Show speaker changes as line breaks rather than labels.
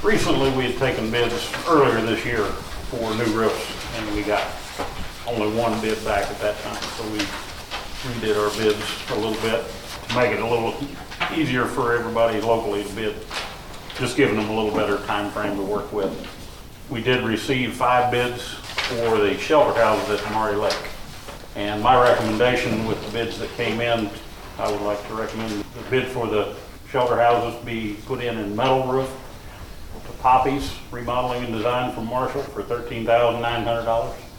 Recently, we had taken bids earlier this year for new roofs, and we got only one bid back at that time. So we redid our bids a little bit to make it a little easier for everybody locally to bid, just giving them a little better time frame to work with. We did receive 5 bids for the shelter houses at Maury Lake. And my recommendation with the bids that came in, I would like to recommend the bid for the shelter houses be put in metal roof to Poppy's Remodeling and Design from Marshall for $13,900.